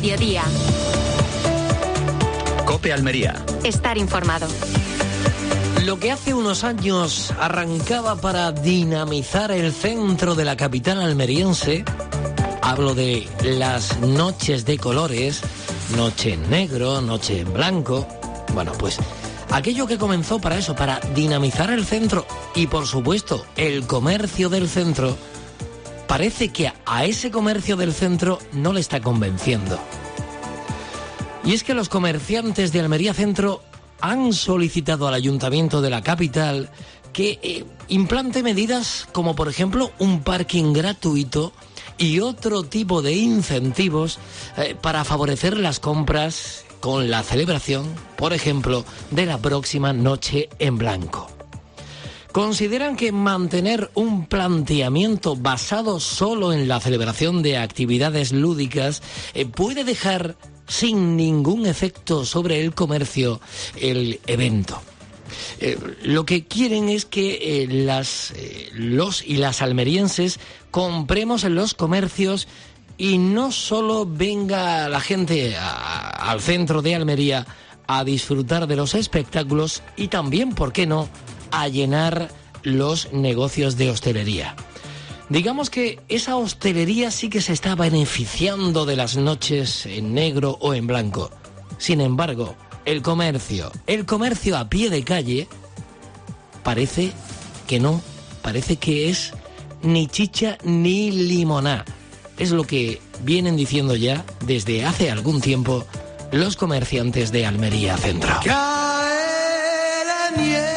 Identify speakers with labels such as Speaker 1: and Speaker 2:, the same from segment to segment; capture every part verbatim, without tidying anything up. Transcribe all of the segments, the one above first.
Speaker 1: Mediodía.
Speaker 2: COPE Almería.
Speaker 1: Estar informado.
Speaker 3: Lo que hace unos años arrancaba para dinamizar el centro de la capital almeriense, hablo de las noches de colores, noche en negro, noche en blanco, bueno, pues aquello que comenzó para eso, para dinamizar el centro y, por supuesto, el comercio del centro, parece que a ese comercio del centro no le está convenciendo. Y es que los comerciantes de Almería Centro han solicitado al Ayuntamiento de la capital que eh, implante medidas como, por ejemplo, un parking gratuito y otro tipo de incentivos eh, para favorecer las compras con la celebración, por ejemplo, de la próxima Noche en Blanco. Consideran que mantener un planteamiento basado solo en la celebración de actividades lúdicas eh, puede dejar sin ningún efecto sobre el comercio el evento. Eh, lo que quieren es que eh, las, eh, los y las almerienses compremos en los comercios y no solo venga la gente a, al centro de Almería a disfrutar de los espectáculos y también, ¿por qué no?, a llenar los negocios de hostelería. Digamos que esa hostelería sí que se está beneficiando de las noches en negro o en blanco. Sin embargo, el comercio, el comercio a pie de calle, parece que no, parece que es ni chicha ni limoná. Es lo que vienen diciendo ya desde hace algún tiempo los comerciantes de Almería Centro.
Speaker 4: Cae la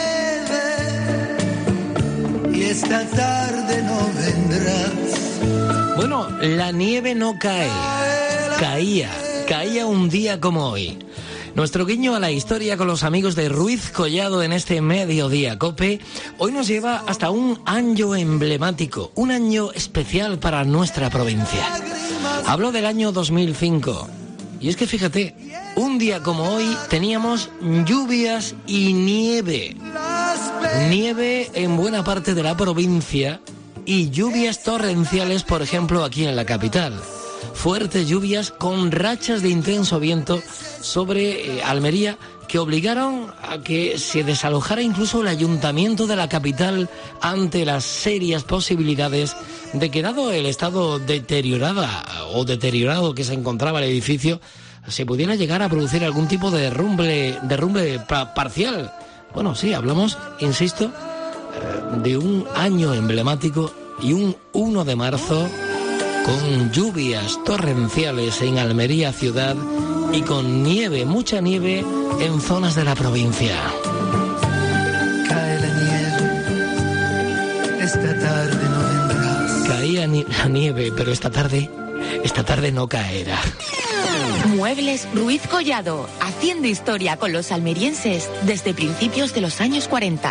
Speaker 4: nieve y esta tarde no vendrás.
Speaker 3: Bueno, la nieve no cae, caía, caía un día como hoy. Nuestro guiño a la historia con los amigos de Ruiz Collado en este Mediodía COPE hoy nos lleva hasta un año emblemático, un año especial para nuestra provincia. Hablo del año dos mil cinco. Y es que fíjate, un día como hoy teníamos lluvias y nieve. Nieve en buena parte de la provincia y lluvias torrenciales, por ejemplo, aquí en la capital. Fuertes lluvias con rachas de intenso viento sobre eh, Almería que obligaron a que se desalojara incluso el ayuntamiento de la capital ante las serias posibilidades de que, dado el estado deteriorada o deteriorado que se encontraba el edificio, se pudiera llegar a producir algún tipo de derrumbe, derrumbe pa- parcial. Bueno, sí, hablamos, insisto, eh, de un año emblemático y un uno de marzo con lluvias torrenciales en Almería ciudad y con nieve, mucha nieve en zonas de la provincia.
Speaker 4: Cae la nieve, esta tarde no vendrás.
Speaker 3: Caía ni- la nieve, pero esta tarde, esta tarde no caerá.
Speaker 1: Muebles Ruiz Collado, haciendo historia con los almerienses desde principios de los años cuarenta.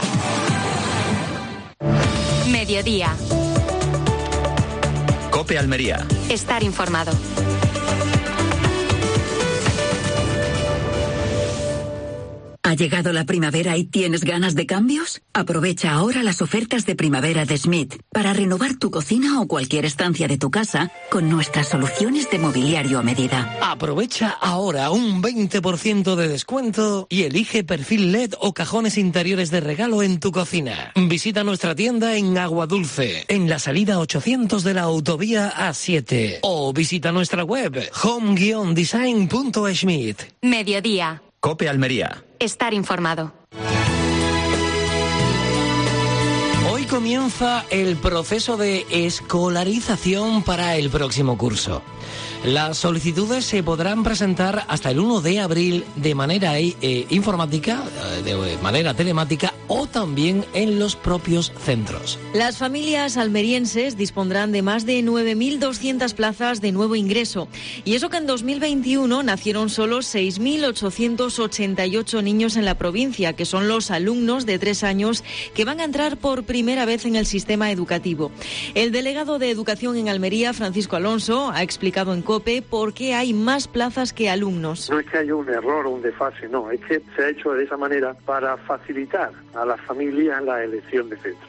Speaker 1: Mediodía.
Speaker 2: COPE Almería.
Speaker 1: Estar informado.
Speaker 5: ¿Ha llegado la primavera y tienes ganas de cambios? Aprovecha ahora las ofertas de primavera de Smith para renovar tu cocina o cualquier estancia de tu casa con nuestras soluciones de mobiliario a medida.
Speaker 3: Aprovecha ahora un veinte por ciento de descuento y elige perfil L E D o cajones interiores de regalo en tu cocina. Visita nuestra tienda en Aguadulce, en la salida ochocientos de la autovía A siete, o visita nuestra web home guion design punto smith.
Speaker 1: Mediodía.
Speaker 2: COPE Almería.
Speaker 1: Estar informado.
Speaker 3: Hoy comienza el proceso de escolarización para el próximo curso. Las solicitudes se podrán presentar hasta el uno de abril de manera eh, informática, de manera telemática o también en los propios centros.
Speaker 6: Las familias almerienses dispondrán de más de nueve mil doscientas plazas de nuevo ingreso. Y eso que en dos mil veintiuno nacieron solo seis mil ochocientos ochenta y ocho niños en la provincia, que son los alumnos de tres años que van a entrar por primera vez en el sistema educativo. El delegado de Educación en Almería, Francisco Alonso, ha explicado en COPE por qué hay más plazas que alumnos.
Speaker 7: No es que haya un error o un desfase, no, es que se ha hecho de esa manera para facilitar a las familias la elección de centro.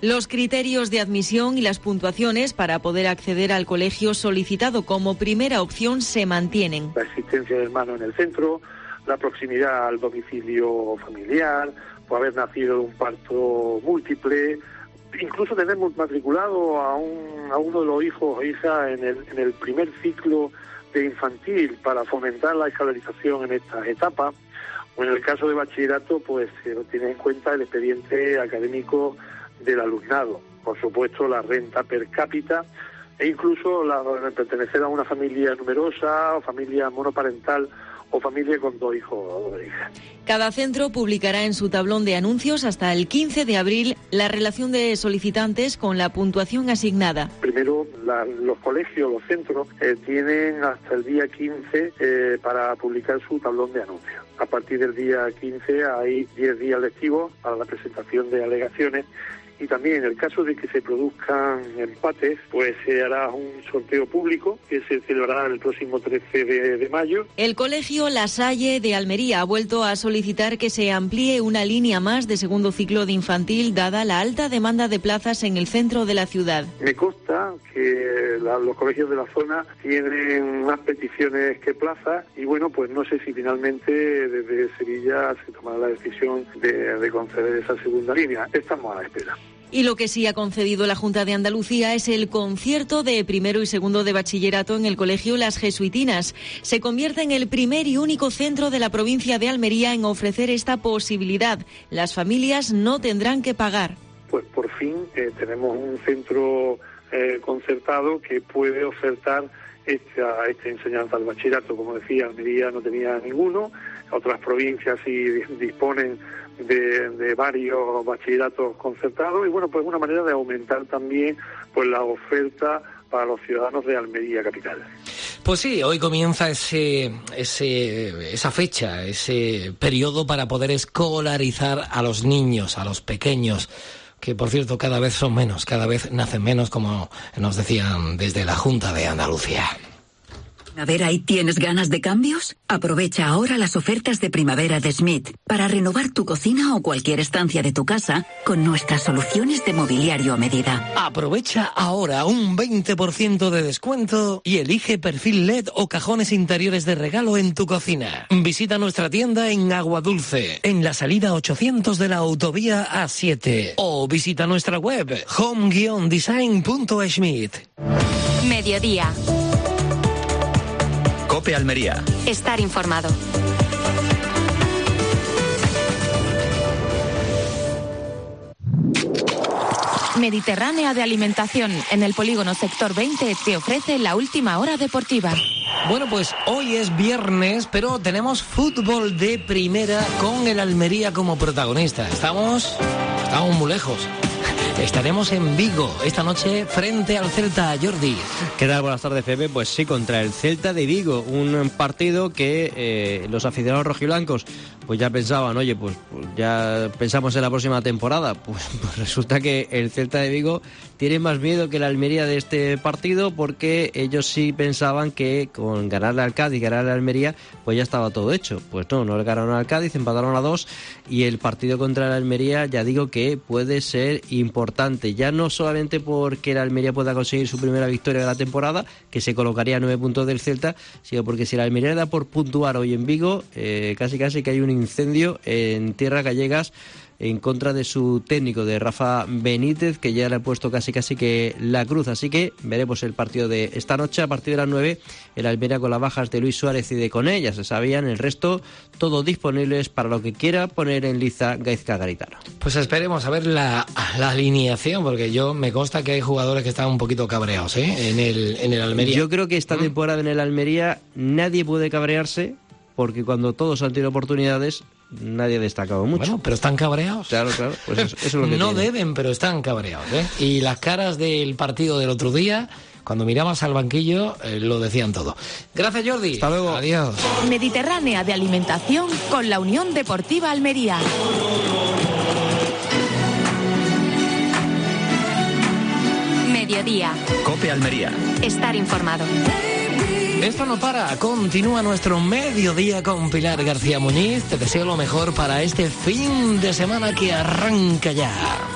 Speaker 6: Los criterios de admisión y las puntuaciones para poder acceder al colegio solicitado como primera opción se mantienen.
Speaker 7: La existencia de hermano en el centro, la proximidad al domicilio familiar, o haber nacido de un parto múltiple, incluso tener matriculado a, un, a uno de los hijos o hijas en el, en el primer ciclo de infantil para fomentar la escolarización en estas etapas, o en el caso de bachillerato, pues se tiene en cuenta el expediente académico del alumnado, por supuesto la renta per cápita e incluso la, pertenecer a una familia numerosa o familia monoparental o familia con dos hijos o dos hijas.
Speaker 6: Cada centro publicará en su tablón de anuncios hasta el quince de abril la relación de solicitantes con la puntuación asignada.
Speaker 7: Primero, la, los colegios, los centros, eh, tienen hasta el día quince eh, para publicar su tablón de anuncios. A partir del día quince hay diez días lectivos para la presentación de alegaciones. Y también en el caso de que se produzcan empates, pues se hará un sorteo público que se celebrará el próximo trece de mayo.
Speaker 6: El Colegio La Salle de Almería ha vuelto a solicitar que se amplíe una línea más de segundo ciclo de infantil dada la alta demanda de plazas en el centro de la ciudad.
Speaker 7: Me consta que la, los colegios de la zona tienen más peticiones que plazas y bueno, pues no sé si finalmente desde Sevilla se tomará la decisión de, de conceder esa segunda línea. Estamos a la espera.
Speaker 6: Y lo que sí ha concedido la Junta de Andalucía es el concierto de primero y segundo de bachillerato en el Colegio Las Jesuitinas. Se convierte en el primer y único centro de la provincia de Almería en ofrecer esta posibilidad. Las familias no tendrán que pagar.
Speaker 7: Pues por fin eh, tenemos un centro eh, concertado que puede ofertar esta, esta enseñanza al bachillerato. Como decía, Almería no tenía ninguno, otras provincias sí disponen De, de varios bachilleratos concertados y bueno, pues una manera de aumentar también pues la oferta para los ciudadanos de Almería capital.
Speaker 3: Pues sí, hoy comienza ese, ese, esa fecha, ese periodo para poder escolarizar a los niños, a los pequeños, que por cierto cada vez son menos, cada vez nacen menos, como nos decían desde la Junta de Andalucía.
Speaker 5: ¿Primavera y tienes ganas de cambios? Aprovecha ahora las ofertas de primavera de Smith para renovar tu cocina o cualquier estancia de tu casa con nuestras soluciones de mobiliario a medida.
Speaker 3: Aprovecha ahora un veinte por ciento de descuento y elige perfil L E D o cajones interiores de regalo en tu cocina. Visita nuestra tienda en Aguadulce, en la salida ochocientos de la autovía A siete, o visita nuestra web home guion design punto smith.
Speaker 1: Mediodía.
Speaker 2: COPE Almería.
Speaker 1: Estar informado. Mediterránea de Alimentación, en el polígono Sector veinte, te ofrece la última hora deportiva.
Speaker 3: Bueno, pues hoy es viernes, pero tenemos fútbol de primera con el Almería como protagonista. Estamos, estamos muy lejos. Estaremos en Vigo esta noche frente al Celta. Jordi.
Speaker 8: ¿Qué tal? Buenas tardes, Pepe. Pues sí, contra el Celta de Vigo, un partido que eh, los aficionados rojiblancos pues ya pensaban, oye, pues, pues ya pensamos en la próxima temporada. Pues, pues resulta que el Celta de Vigo tiene más miedo que la Almería de este partido, porque ellos sí pensaban que con ganarle al Cádiz y ganarle a Almería pues ya estaba todo hecho. Pues no, no le ganaron al Cádiz, empataron a dos, y el partido contra la Almería ya digo que puede ser importante, ya no solamente porque la Almería pueda conseguir su primera victoria de la temporada, que se colocaría a nueve puntos del Celta, sino porque si la Almería da por puntuar hoy en Vigo, eh, casi casi que hay un incendio en tierras gallegas en contra de su técnico, de Rafa Benítez, que ya le ha puesto casi casi que la cruz. Así que veremos el partido de esta noche a partir de las nueve, el Almería con las bajas de Luis Suárez y de Coné, ya se sabían, el resto todos disponibles para lo que quiera poner en liza Gaizka Garitano.
Speaker 3: Pues esperemos a ver la, la alineación, porque yo me consta que hay jugadores que están un poquito cabreados, ¿eh? en el, en el Almería.
Speaker 8: Yo creo que esta temporada en el Almería nadie puede cabrearse, porque cuando todos han tenido oportunidades nadie ha destacado mucho.
Speaker 3: Bueno, pero están cabreados.
Speaker 8: Claro, claro, pues eso, eso es lo que
Speaker 3: no
Speaker 8: tiene.
Speaker 3: deben, pero están cabreados, ¿eh? Y las caras del partido del otro día, cuando mirabas al banquillo, eh, lo decían todo. Gracias, Jordi.
Speaker 8: Hasta luego.
Speaker 3: Adiós.
Speaker 1: Mediterránea de Alimentación con la Unión Deportiva Almería. Mediodía.
Speaker 2: COPE Almería.
Speaker 1: Estar informado.
Speaker 3: Esto no para, continúa nuestro mediodía con Pilar García Muñiz. Te deseo lo mejor para este fin de semana que arranca ya.